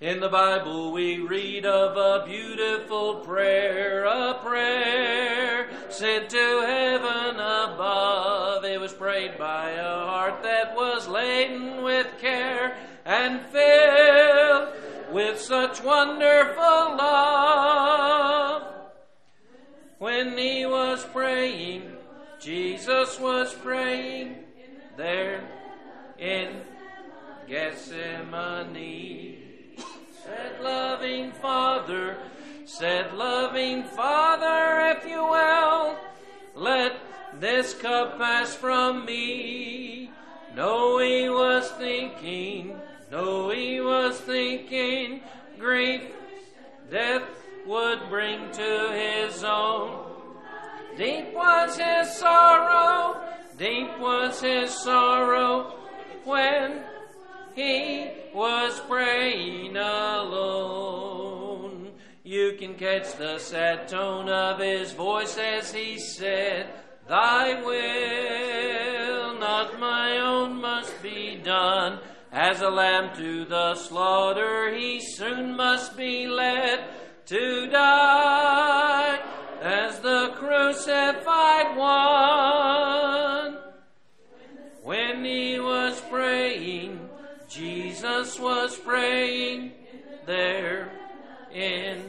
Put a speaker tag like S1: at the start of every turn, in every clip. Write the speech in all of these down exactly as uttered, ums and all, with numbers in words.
S1: In the Bible we read of a beautiful prayer, a prayer sent to heaven above. It was prayed by a heart that was laden with care and filled with such wonderful love. When he was praying, Jesus was praying there in Gethsemane. Said loving Father, said loving Father, if you will, let this cup pass from me. No, he was thinking, no, he was thinking, grief, death would bring to his own. Deep was his sorrow, deep was his sorrow, when he was praying alone. You can catch the sad tone of his voice as he said, Thy will, not my own, must be done. As a lamb to the slaughter, he soon must be led to die as the crucified one. When he was praying, Jesus was praying there in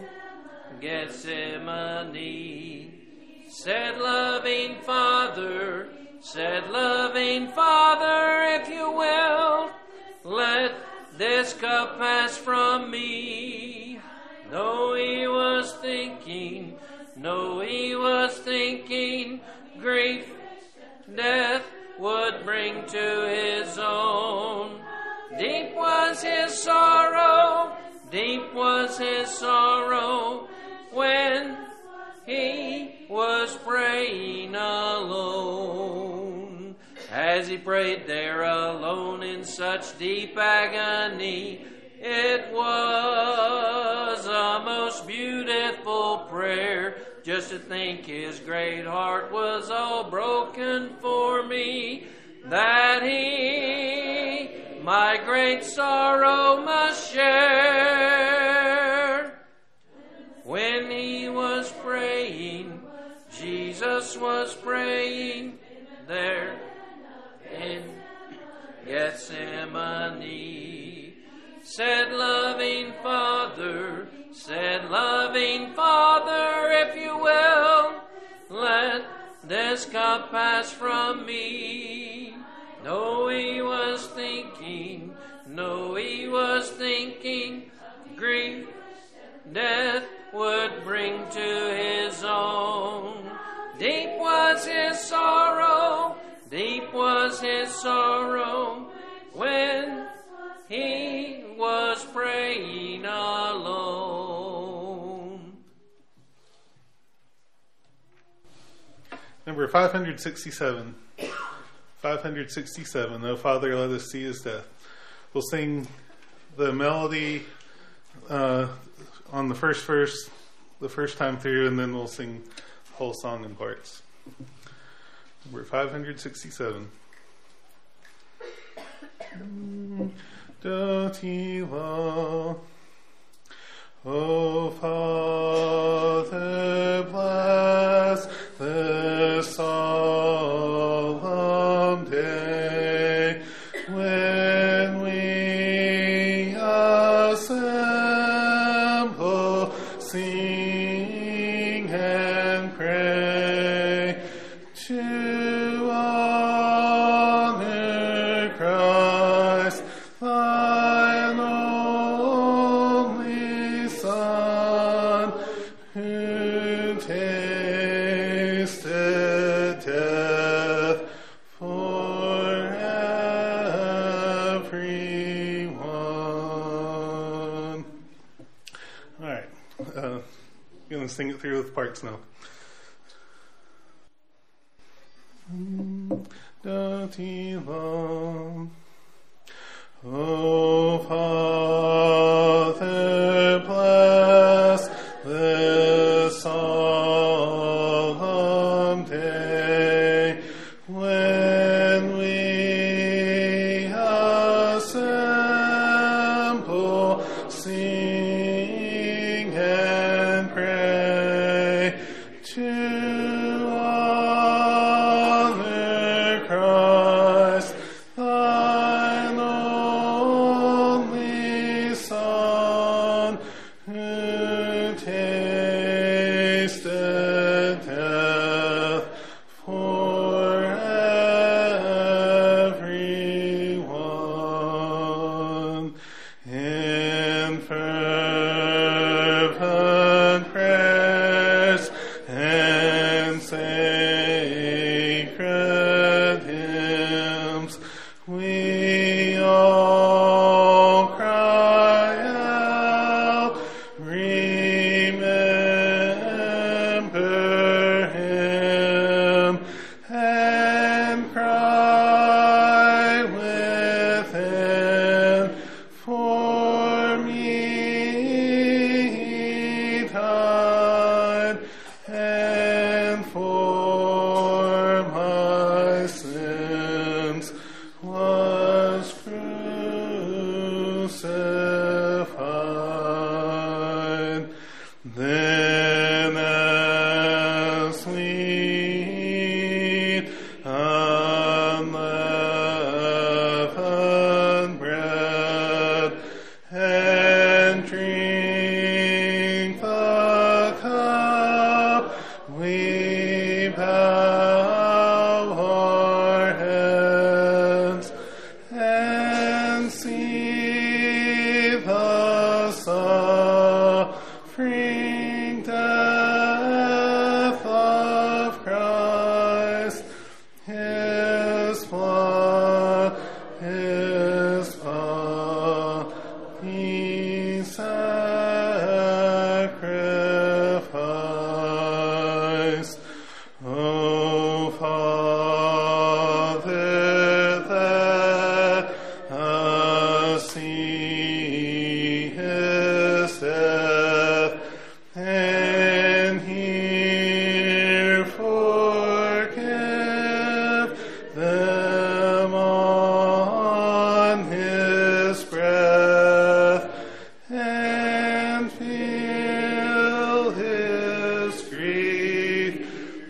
S1: Gethsemane. Said loving Father, said loving Father, if you will, let this cup pass from me. No, he was thinking, no, he was thinking, grief, death would bring to his own. Deep was his sorrow, deep was his sorrow, when he was praying alone. As he prayed there alone in such deep agony, it was a most beautiful prayer, just to think his great heart was all broken for me, that he my great sorrow must share. When he was praying, Jesus was praying there in Gethsemane. Said loving Father, said loving Father, if you will, let this cup pass from me. No, he was thinking, no, he was thinking, grief, death would bring to his own. Deep was his sorrow, deep was his sorrow, when he was praying alone.
S2: Number five hundred sixty-seven. five hundred sixty-seven, O Father, let us see his death. We'll sing the melody uh, on the first verse, the first time through, and then we'll sing the whole song in parts. Number five hundred sixty-seven. Dotila, O Father, bless this solemn day when we assemble, sing and pray to honor Christ, thine only Son, who tasted death for everyone. All right, uh, I'm going to sing it through with parts now. Dotila, O Father, bless this solemn day when we assemble, sing and pray to honor Christ, thine only Son, who tasted death for everyone. In fervent prayers and sacred hymns, we all cry out, remember him, and cry within, for me he died, and for my sins was crucified. Then as we eat unleavened bread and drink the cup, we bow our heads and see the suffering death of Christ, his blood, his body sacrifice. O Father, let us see his death, and here forgive them on his breath, and feel his grief,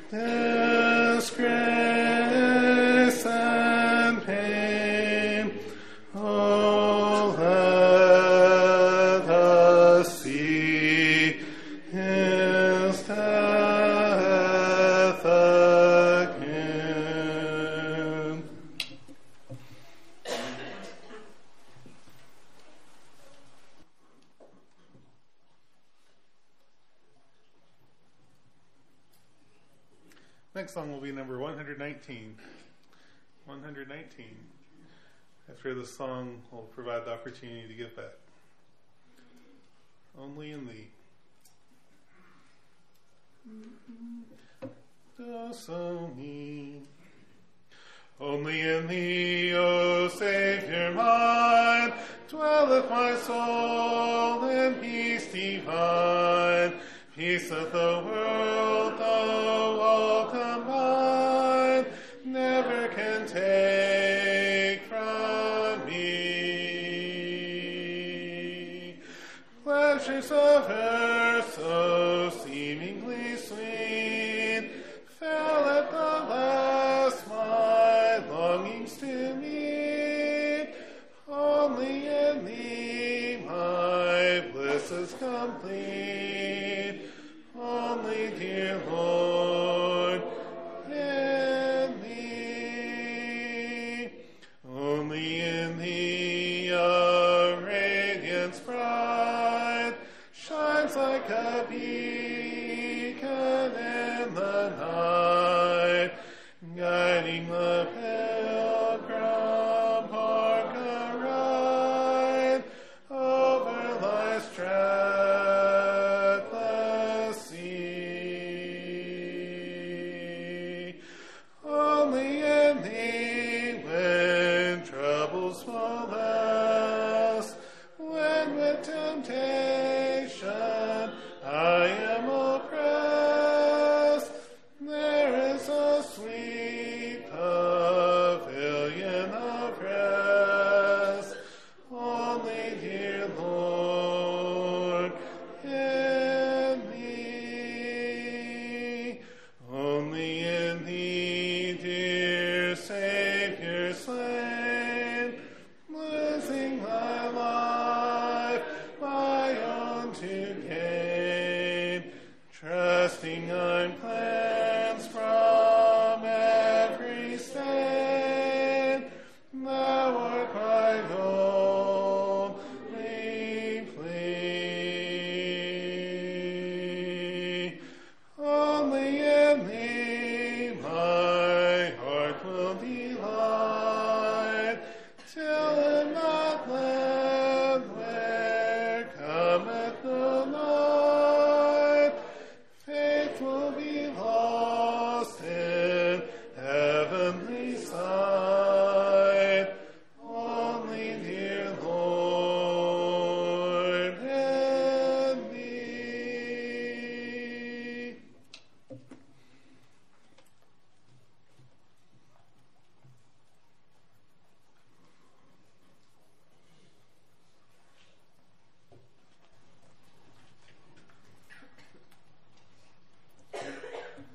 S2: disgrace, and pain. Oh, let us see his death again. Next song will be number one hundred nineteen. one hundred nineteen. After this song, we'll provide the opportunity to give back. Only in Thee. Dost thou need? Only in Thee, O Savior mine, dwelleth my soul in peace divine. Peace of the world, though all combined, never can take from me. Pleasures of earth so seemingly sweet, fell at the last my longings to meet. Only in Thee my bliss is complete. Only, dear Lord, in Thee. Only in Thee a radiance bright shines like a beacon in the night, guiding the pilgrim bark aright over life's trackless sea. Only in Thee when troubles molest, when with temptation I am oppressed, there is a sweet pavilion of rest. Only, dear Lord,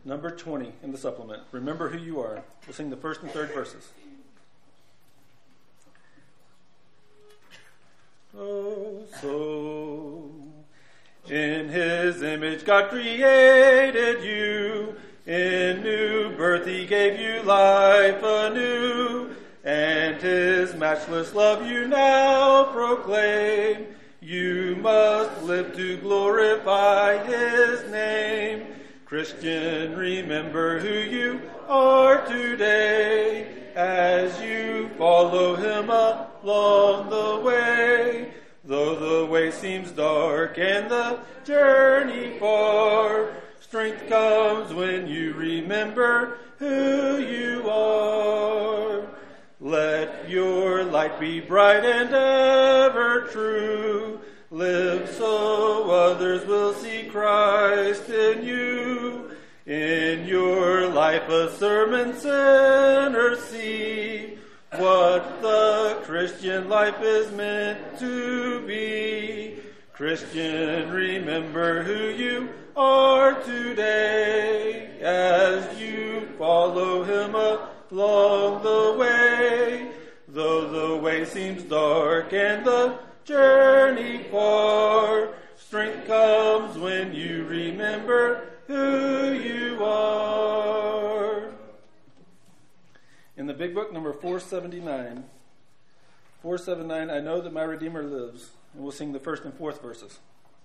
S3: number twenty in the supplement. Remember who you are. We'll sing the first and third verses. Oh, so in his image God created you. In new birth he gave you life anew. And his matchless love you now proclaim. You must live to glorify his name. Christian, remember who you are today, as you follow him along the way. Though the way seems dark and the journey far, strength comes when you remember who you are. Let your light be bright and ever true. Live so others will see Christ in you. In your life a sermon sinners see what the Christian life is meant to be. Christian, remember who you are today, as you follow him along the way. Though the way seems dark and the journey far, strength comes when you remember who you are. In the big book, number four seventy-nine. four seventy-nine, I know that my Redeemer lives. And we'll sing the first and fourth verses.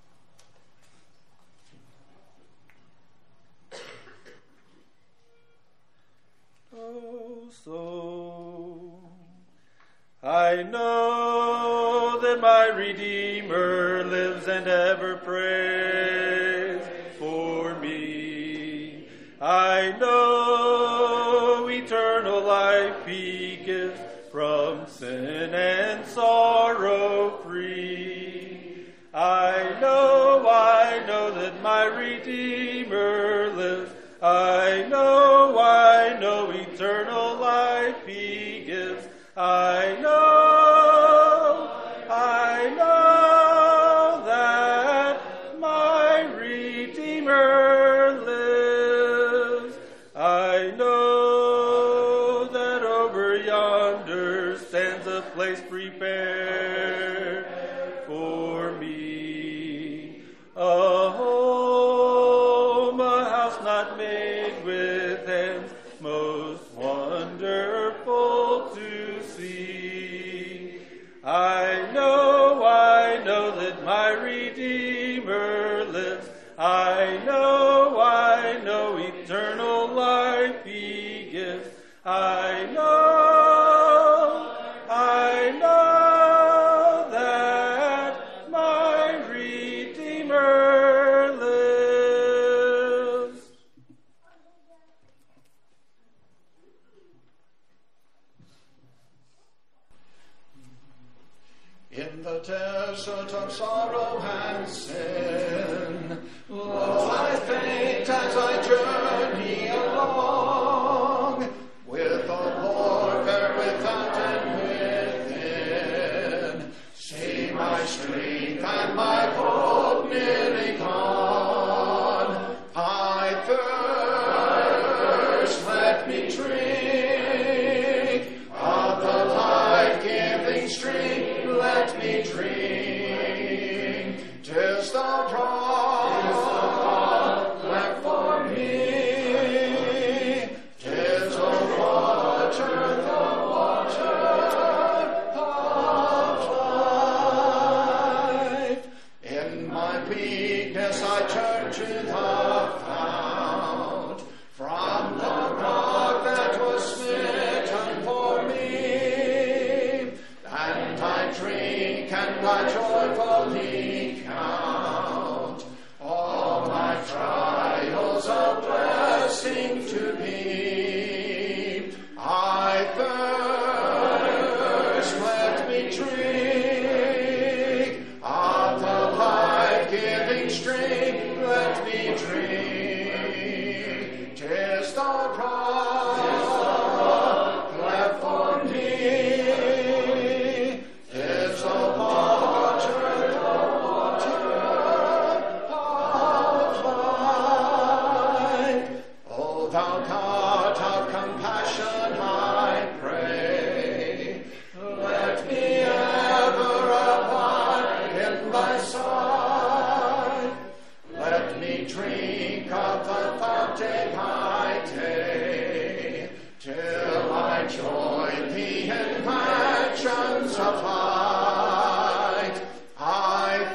S3: Oh, so I know that my Redeemer lives and ever prays for me. I know eternal life he gives, from sin and sorrow free. I know, I know that my Redeemer lives. I know, I know eternal life he gives. I know, I know that my Redeemer lives. I know that over yonder stands a place prepared for me. A home, a house not made with hands, most wonderful to see. I know, I know that my Redeemer lives. I know, I know eternal life he gives. I know, I know that my Redeemer lives.
S4: In the desert of sorrow and sin, lo, I faint as I journey along, with the Lord there without and within. See my strength and my hope nearly gone. I thirst, let me drink of the life-giving stream. Let me drink, 'tis the rock left for me, 'tis the water, the water of life. In my weakness I turn to the fount, from the rock that was smitten for me. And I drink and I joyfully count all my trials a blessing to be. I thirst, let me drink of the life-giving stream. Let me drink, 'tis the rock left for me. thy side. Let me drink of the fountain by day, till I join thee in mansions of light. I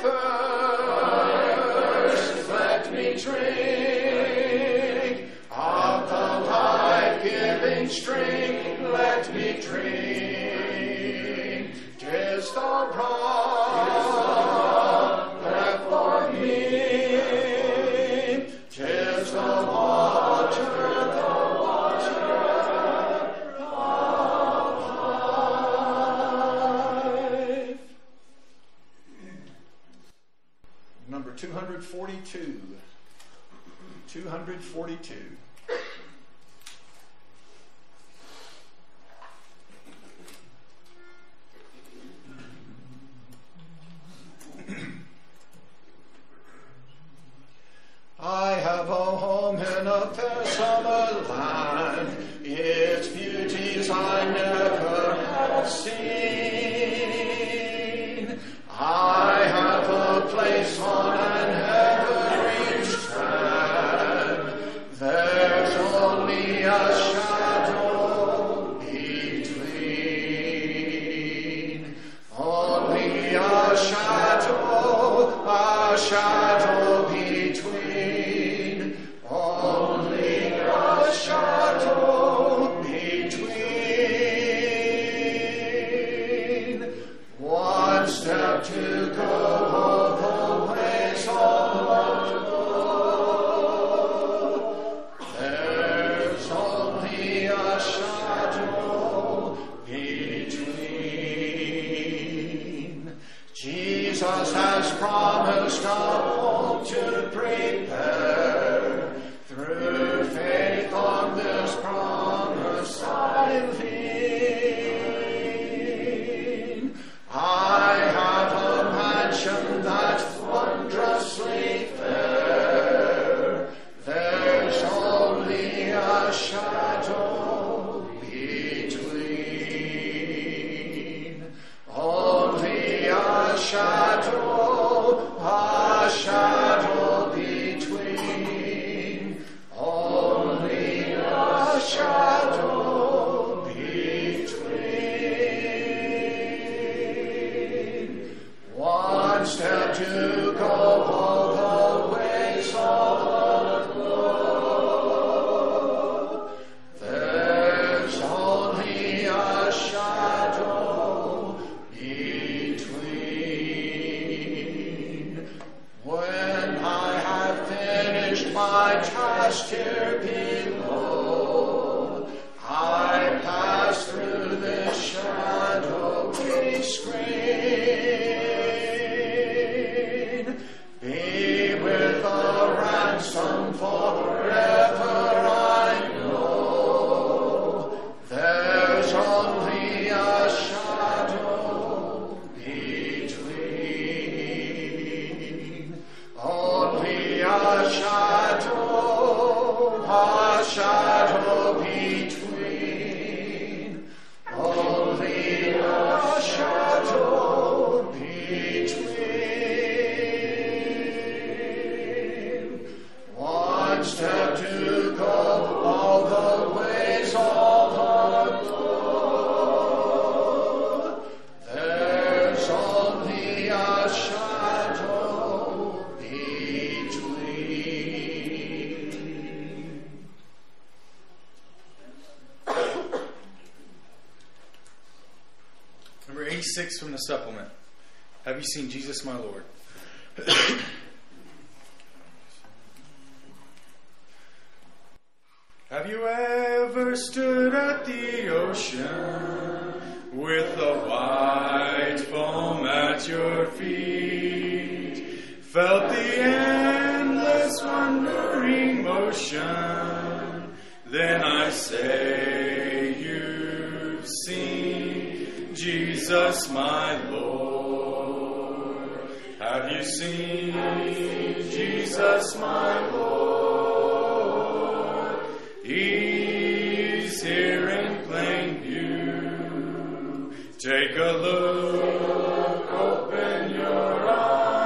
S4: thirst, let me drink of the life-giving stream, let me drink. 'Tis the rock left for me, 'tis the water, the water of life. Number two hundred forty-two. two hundred forty-two. I have a home in a fair summer land, its beauties I never have seen. I have a place on an ever-reached strand, there's only a shadow between. Only a shadow, a shadow between. Only a shadow between. One step to go, the ways all go. There's only a shadow between. Jesus has promised a home to prepare. Through faith on this promise I lean. I have a mansion that's wondrously fair. There's only a shadow between. Only a shadow, a shadow between. Only a shadow between. One step to go, all the ways all go. There's only a shadow between. When I have finished my task here below, I pass through this shadowy screen. Be with a ransom forever, I know. There's only a shadow between. Only a shadow, a shadow between. Only a shadow between. One step to go, all the ways all go. There's only a shadow between.
S5: Number eighty-six from the supplement. Have you seen Jesus, my Lord? Have you ever stood at the ocean with the white foam at your feet? Felt the endless wandering motion? Then I say you've seen Jesus, my Lord. Have you seen Jesus, my Lord? He's here in plain view. Take a look, open your eyes.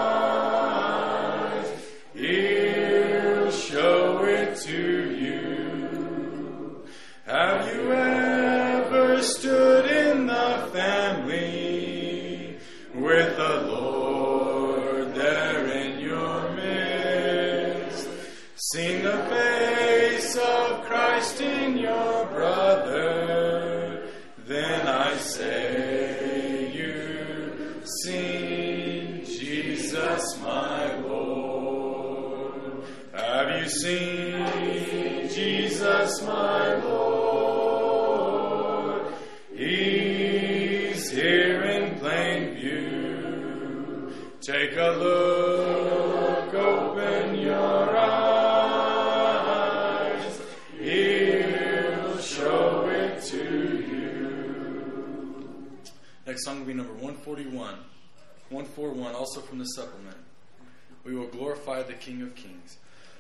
S5: of Christ in your brother, then I say you've seen Jesus my Lord. Have you seen Jesus my Lord? He's here in plain view. Take a look, open your eyes. He'll show it to you. Next song will be number one forty-one. one forty-one, also from the supplement. We will glorify the King of Kings.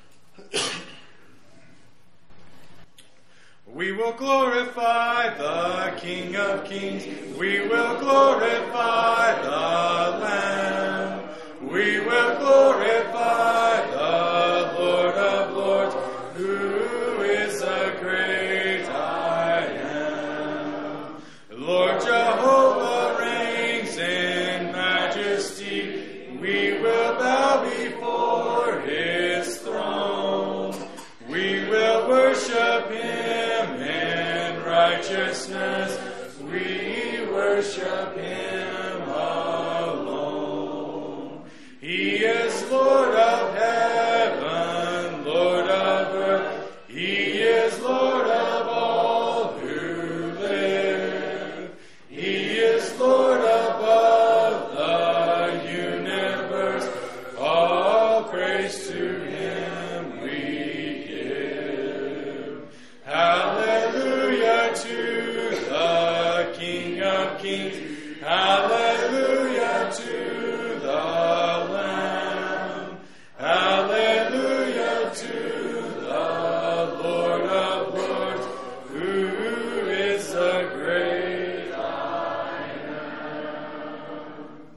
S5: We will glorify the King of Kings. We will glorify the Lamb. We will glorify the Lord of Lords, who is a great I am. Lord Jehovah reigns in majesty. We will bow before his throne. We will worship him in righteousness. We worship him alone. He is Lord of heaven, Lord of earth. He is Lord of all who live. He is Lord above the universe. All praise to him we give. Hallelujah to the King of Kings. Hallelujah to the Lamb. Hallelujah to the Lord of Lords, who is a great I am.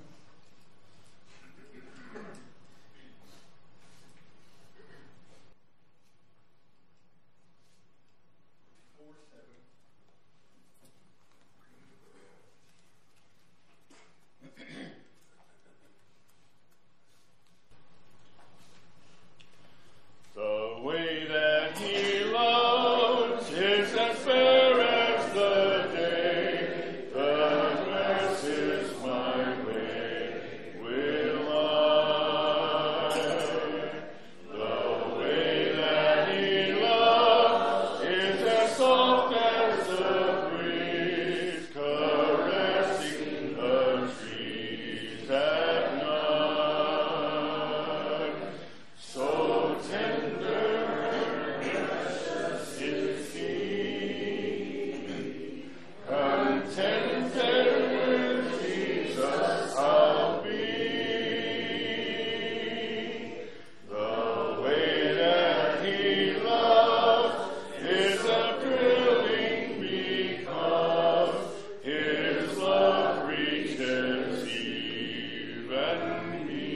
S4: The way that he loves is as fair as the day. The grass is my way, will I. The way that he loves is as soft as the breeze, caressing the trees at night. So tender and precious is he, contented with Jesus I'll be. The way that he loves is a thrilling because his love reaches even me.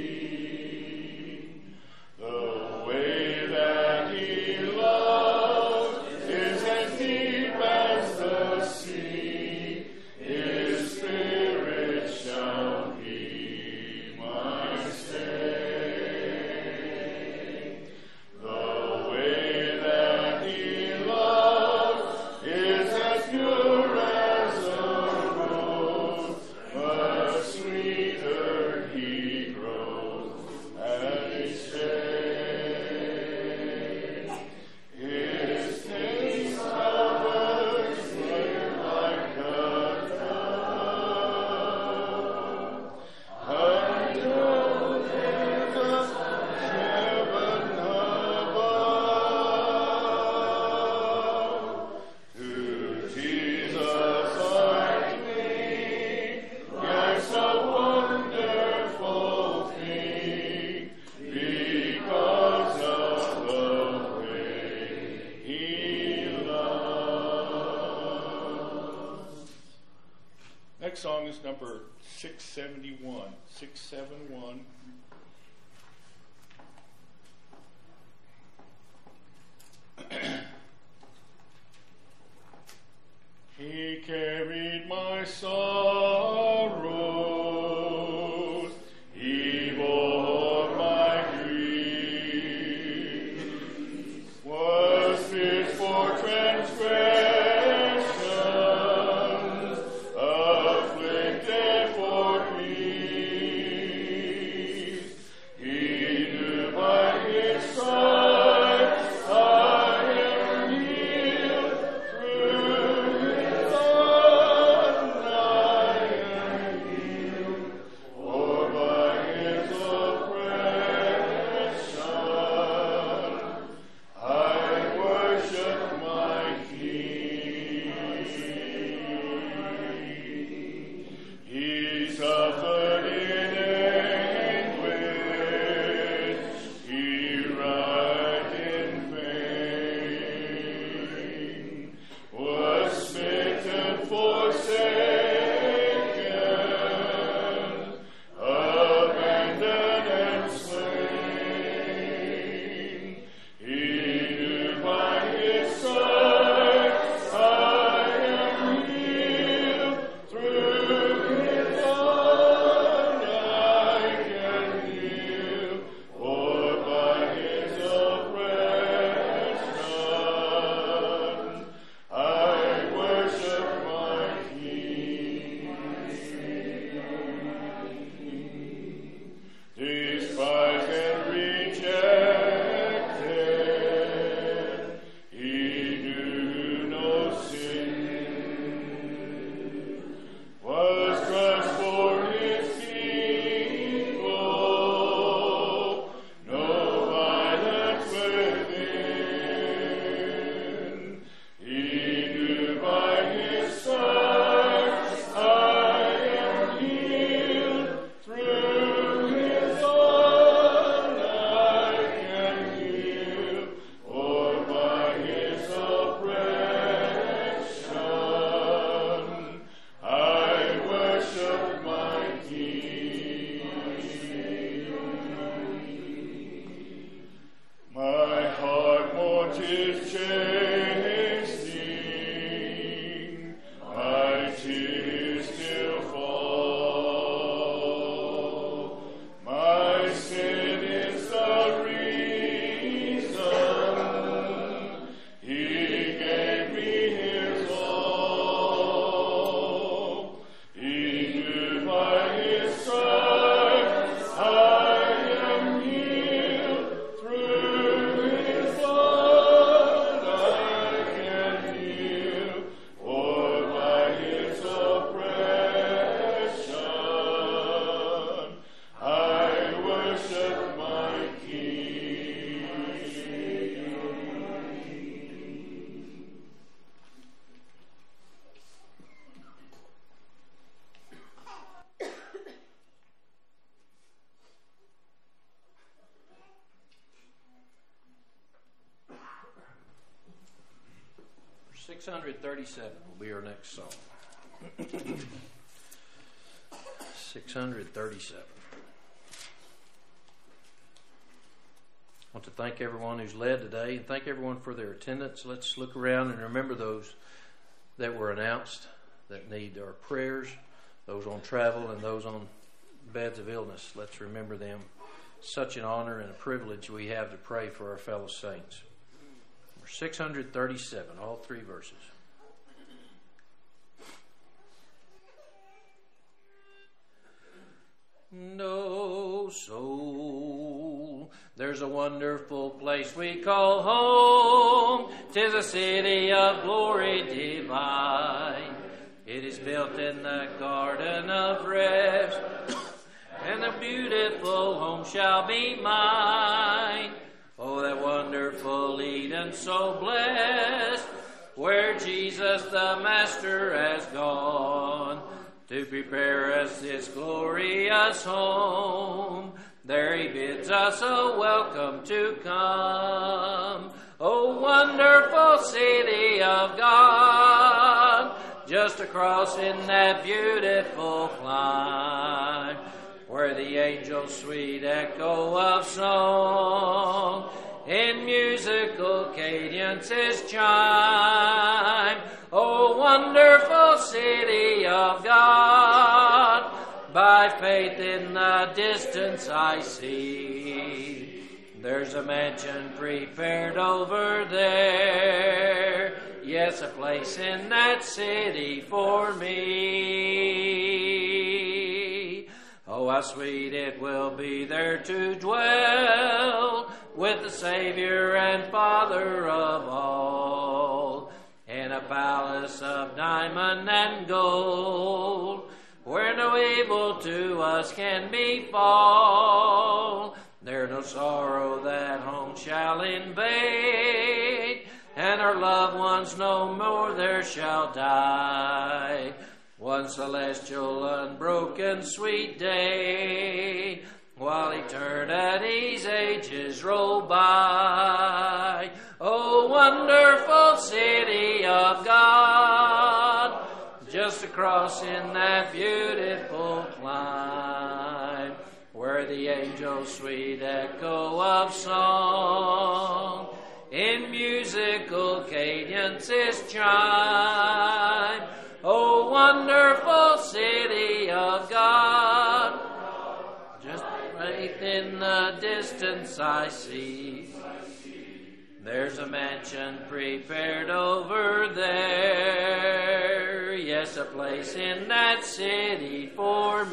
S4: The way that he loves is as deep as the sea. His spirit shall be my stay. The way that he loves is as pure as a rose, but sweeter he grows at each day. His taste hovers near like a dove. Until there's a heaven above. To Jesus I cling, life's a wonderful thing, because of the way he loves. Next song is number six seventy-one. six seventy-one. He carried my sorrows, he bore my grief, was pierced
S1: six hundred thirty-seven will be our next song. six hundred thirty-seven. I want to thank everyone who's led today and thank everyone for their attendance. Let's look around and remember those that were announced that need our prayers, those on travel and those on beds of illness. Let's remember them. Such an honor and a privilege we have to pray for our fellow saints. six hundred thirty-seven, all three verses. No soul, there's a wonderful place we call home. 'Tis a city of glory divine. It is built in the garden of rest, and the beautiful home shall be mine. Oh, that wonderful Eden so blessed, where Jesus the Master has gone to prepare us this glorious home. There he bids us a welcome to come. Oh, wonderful city of God, just across in that beautiful clime, where the angels' sweet echo of song in musical cadences chime. Oh, wonderful city of God, by faith in the distance I see. There's a mansion prepared over there, yes, a place in that city for me. Oh, how sweet it will be there to dwell with the Savior and Father of all, in a palace of diamond and gold, where no evil to us can befall. There no sorrow that home shall invade, and our loved ones no more there shall die. One celestial, unbroken, sweet day, while eternity's ages roll by. Oh, wonderful city of God, just across in that beautiful clime, where the angels' sweet echo of song in musical cadences chime. Oh, wonderful city of God, just faith in the distance I see. There's a mansion prepared over there, yes, a place in that city for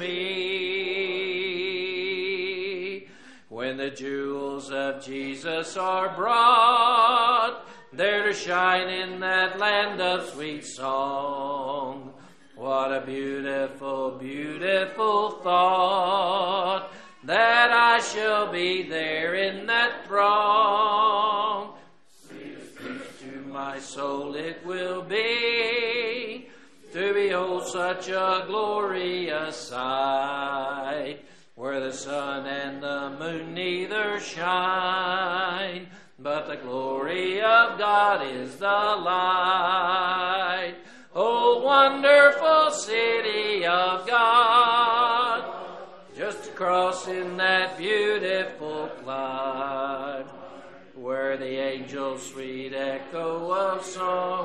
S1: me. When the jewels of Jesus are brought there to shine in that land of sweet song, what a beautiful, beautiful thought, that I shall be there in that throng. Sweetest to my soul it will be to behold such a glorious sight, where the sun and the moon neither shine, but the glory of God is the light. Oh, wonderful city of God, just across in that beautiful clime, where the angels' sweet echo of song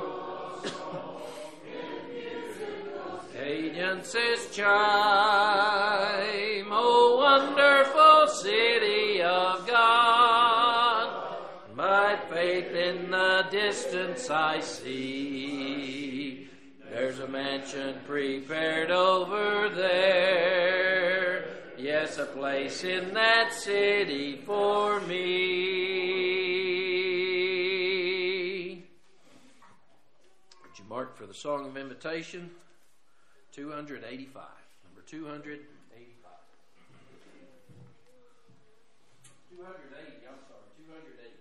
S1: cadences chime. Oh, wonderful city of God, by faith in the distance I see. There's a mansion prepared over there, yes, a place in that city for me. Would you mark for the song of invitation? two hundred eighty-five. Number two hundred eighty-five. two hundred eighty, I'm sorry, two hundred eighty.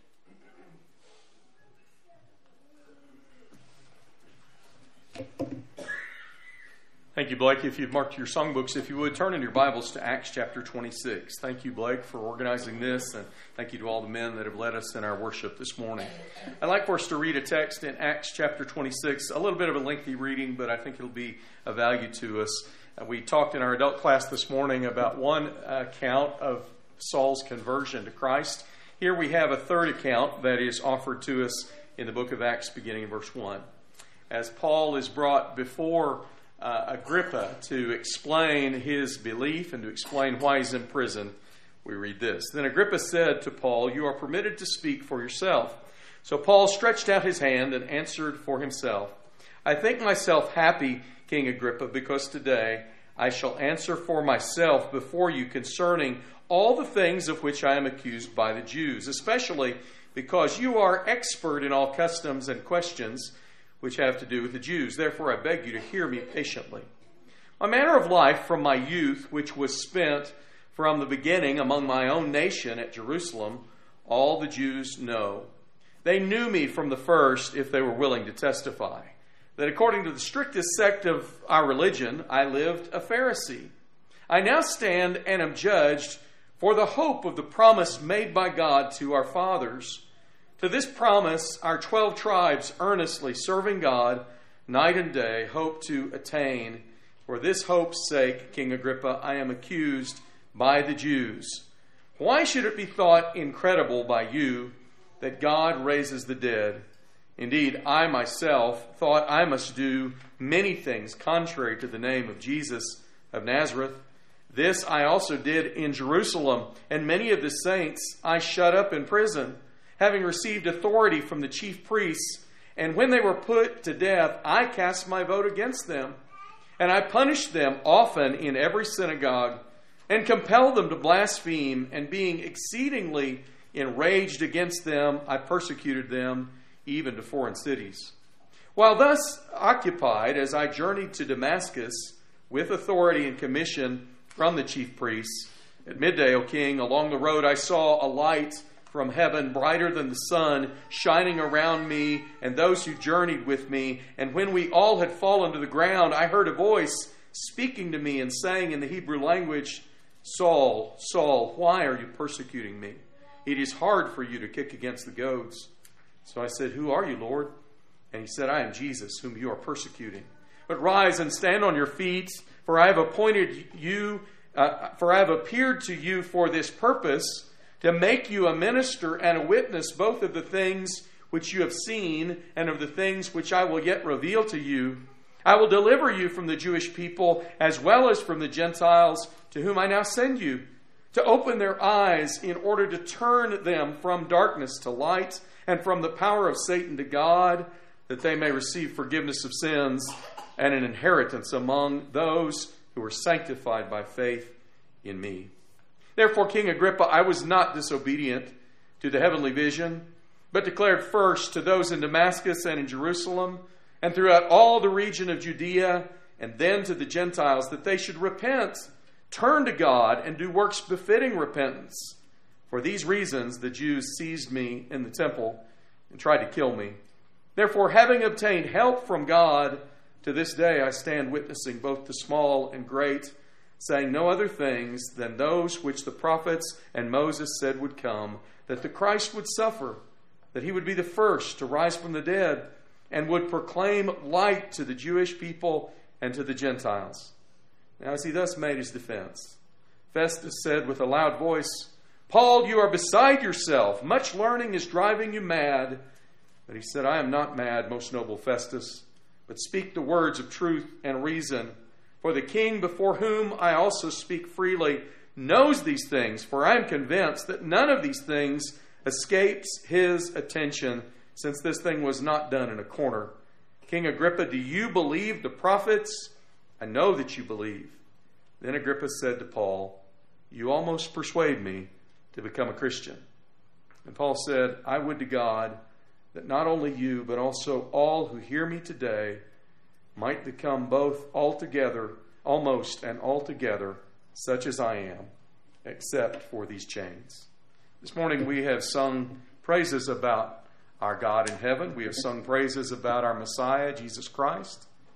S6: Thank you, Blake. If you've marked your songbooks, if you would, turn in your Bibles to Acts chapter twenty-six. Thank you, Blake, for organizing this, and thank you to all the men that have led us in our worship this morning. I'd like for us to read a text in Acts chapter twenty-six, a little bit of a lengthy reading, but I think it'll be of value to us. Uh, we talked in our adult class this morning about one account of Saul's conversion to Christ. Here we have a third account that is offered to us in the book of Acts, beginning in verse one. As Paul is brought before Uh, Agrippa to explain his belief and to explain why he's in prison, we read this. Then Agrippa said to Paul, "You are permitted to speak for yourself." So Paul stretched out his hand and answered for himself, "I think myself happy, King Agrippa, because today I shall answer for myself before you concerning all the things of which I am accused by the Jews, especially because you are expert in all customs and questions which have to do with the Jews. Therefore, I beg you to hear me patiently. My manner of life from my youth, which was spent from the beginning among my own nation at Jerusalem, all the Jews know. They knew me from the first, if they were willing to testify, that according to the strictest sect of our religion, I lived a Pharisee. I now stand and am judged for the hope of the promise made by God to our fathers. To this promise, our twelve tribes, earnestly serving God night and day, hope to attain. For this hope's sake, King Agrippa, I am accused by the Jews. Why should it be thought incredible by you that God raises the dead? Indeed, I myself thought I must do many things contrary to the name of Jesus of Nazareth. This I also did in Jerusalem, and many of the saints I shut up in prison, having received authority from the chief priests. And when they were put to death, I cast my vote against them. And I punished them often in every synagogue, and compelled them to blaspheme. And being exceedingly enraged against them, I persecuted them even to foreign cities. While thus occupied, as I journeyed to Damascus with authority and commission from the chief priests, at midday, O king, along the road I saw a light from heaven, brighter than the sun, shining around me and those who journeyed with me. And when we all had fallen to the ground, I heard a voice speaking to me and saying in the Hebrew language, Saul, Saul, why are you persecuting me? It is hard for you to kick against the goads. So I said, Who are you, Lord? And he said, I am Jesus, whom you are persecuting. But rise and stand on your feet, for I have appointed you, uh, for I have appeared to you for this purpose, to make you a minister and a witness both of the things which you have seen and of the things which I will yet reveal to you. I will deliver you from the Jewish people as well as from the Gentiles, to whom I now send you, to open their eyes in order to turn them from darkness to light and from the power of Satan to God, that they may receive forgiveness of sins and an inheritance among those who are sanctified by faith in me. Therefore, King Agrippa, I was not disobedient to the heavenly vision, but declared first to those in Damascus and in Jerusalem and throughout all the region of Judea, and then to the Gentiles, that they should repent, turn to God, and do works befitting repentance. For these reasons the Jews seized me in the temple and tried to kill me. Therefore, having obtained help from God, to this day I stand witnessing both to small and great, saying no other things than those which the prophets and Moses said would come, that the Christ would suffer, that he would be the first to rise from the dead, and would proclaim light to the Jewish people and to the Gentiles. Now as he thus made his defense, Festus said with a loud voice, Paul, you are beside yourself. Much learning is driving you mad. But he said, I am not mad, most noble Festus, but speak the words of truth and reason. For the king before whom I also speak freely knows these things, for I am convinced that none of these things escapes his attention, since this thing was not done in a corner. King Agrippa, do you believe the prophets? I know that you believe. Then Agrippa said to Paul, you almost persuade me to become a Christian. And Paul said, I would to God that not only you, but also all who hear me today might become both altogether, almost and altogether, such as I am, except for these chains. This morning we have sung praises about our God in heaven. We have sung praises about our Messiah, Jesus Christ.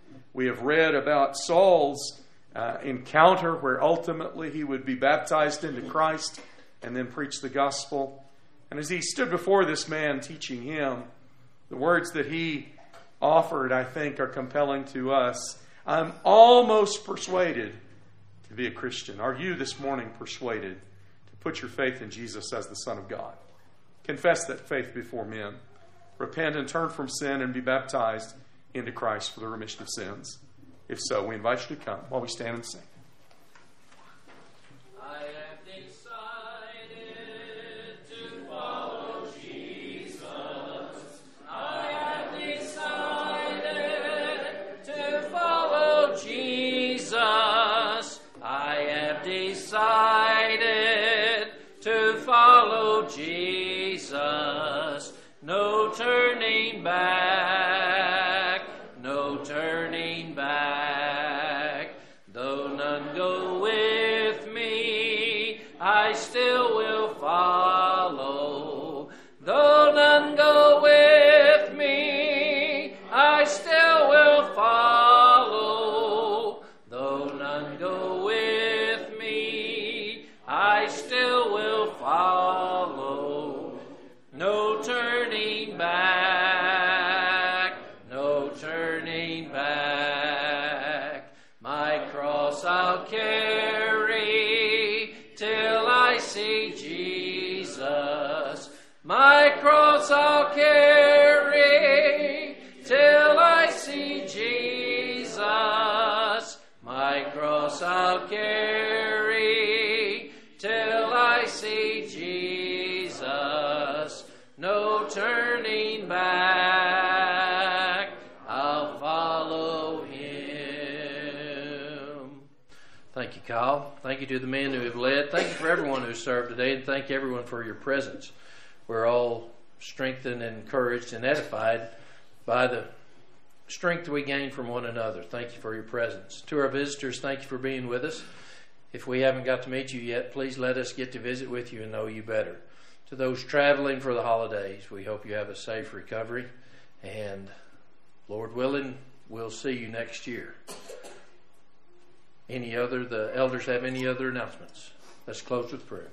S6: We have read about Saul's uh, encounter where ultimately he would be baptized into Christ and then preach the gospel. And as he stood before this man teaching him, the words that he offered, I think, are compelling to us. I'm almost persuaded to be a Christian. Are you this morning persuaded to put your faith in Jesus as the Son of God? Confess that faith before men. Repent and turn from sin and be baptized into Christ for the remission of sins. If so, we invite you to come while we stand and sing.
S1: I have decided to follow Jesus. I have decided to follow Jesus. I have decided to follow Jesus. No turning back, no turning back. Though none go with me, I still will follow. Though none go with me, I still will follow. Though none go with me, I still will follow. No turning back, no turning back. My cross I'll carry till I see Jesus. My cross I'll carry till I see Jesus. My cross I'll carry till I see Jesus. No turning back, I'll follow him. Thank you, Kyle. Thank you to the men who have led. Thank you for everyone who served today, and thank everyone for your presence. We're all strengthened and encouraged and edified by the strength we gain from one another. Thank you for your presence. To our visitors, thank you for being with us. If we haven't got to meet you yet, please let us get to visit with you and know you better. To those traveling for the holidays, we hope you have a safe recovery. And Lord willing, we'll see you next year. Any other, the elders have any other announcements? Let's close with prayer.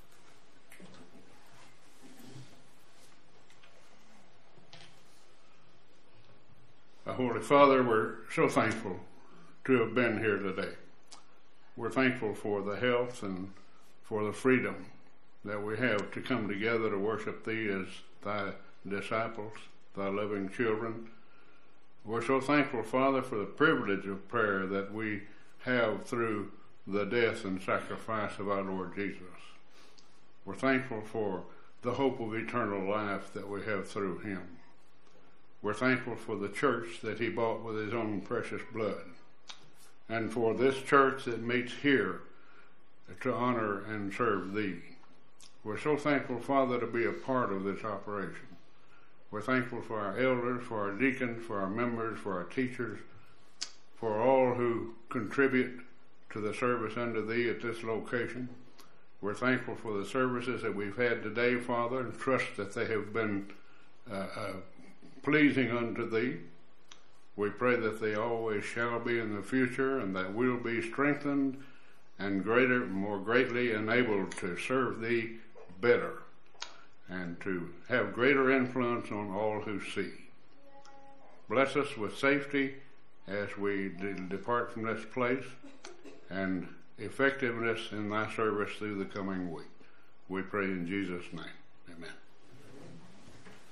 S7: Our Holy Father, we're so thankful to have been here today. We're thankful for the health and for the freedom that we have to come together to worship Thee as Thy disciples, Thy living children. We're so thankful, Father, for the privilege of prayer that we have through the death and sacrifice of our Lord Jesus. We're thankful for the hope of eternal life that we have through Him. We're thankful for the church that He bought with His own precious blood, and for this church that meets here to honor and serve Thee. We're so thankful, Father, to be a part of this operation. We're thankful for our elders, for our deacons, for our members, for our teachers, for all who contribute to the service under Thee at this location. We're thankful for the services that we've had today, Father, and trust that they have been uh, uh, pleasing unto Thee. We pray that they always shall be in the future, and that we'll be strengthened and greater, more greatly enabled to serve Thee better and to have greater influence on all who see. Bless us with safety as we de- depart from this place, and effectiveness in Thy service through the coming week. We pray in Jesus' name. Amen.